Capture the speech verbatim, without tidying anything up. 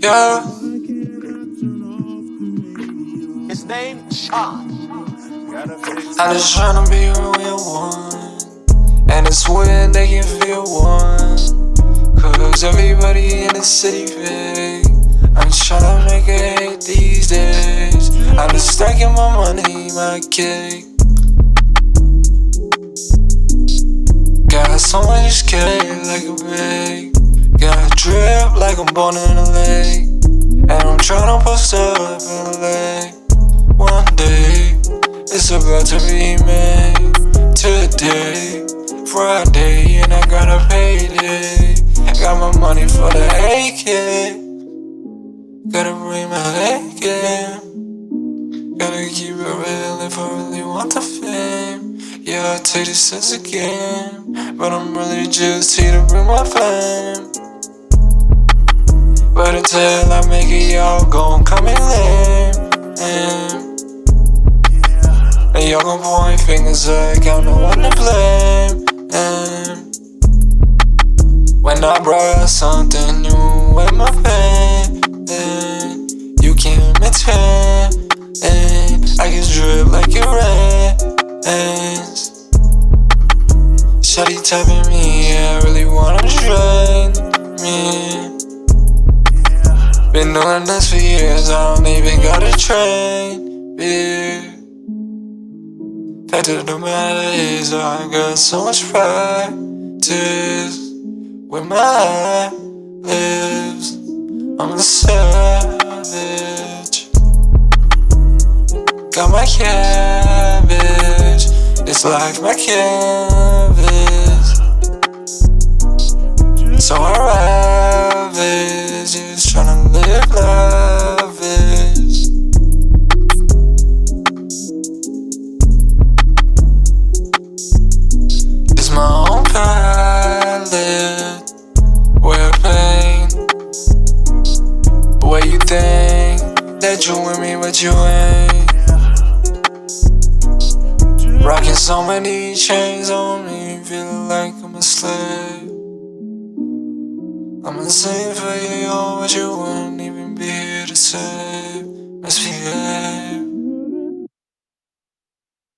Yeah, His name, Sean. I just tryna be a real one, and it's when they can feel one. Cause everybody in the city fake. I'm tryna make it these days. I'm just stacking my money, my cake. Got so much cake like a bag. Got a drip like I'm born in a lake. And I'm tryna post up in L A. One day, it's about to be made. Today, Friday, and I got a payday. Got my money for the A K. Gotta bring my A K. Gotta keep it real if I really want the fame. Yeah, I take this as a game, but I'm really just here to bring my fame. But until I make it, y'all gon' call me lame. And and y'all gon' point fingers like I'm the one to blame. And when I brought something new with my pain, and you can't maintain, and I can drip like it rains. Shawty tapping me, yeah, I really wanna drain me. Been doing this for years, I don't even gotta train, yeah. Fact of the matter is, I got so much practice with my lips. I'm a savage. Got my cabbage. It's like my canvas. So I ravage, just tryna live lavish. It's my own palette. Where pain, where you think that you with me, but you ain't. Rocking so many chains on me, feeling like I'm a slave. I'm a slave for you, but you wouldn't even be here to save. Misbehave.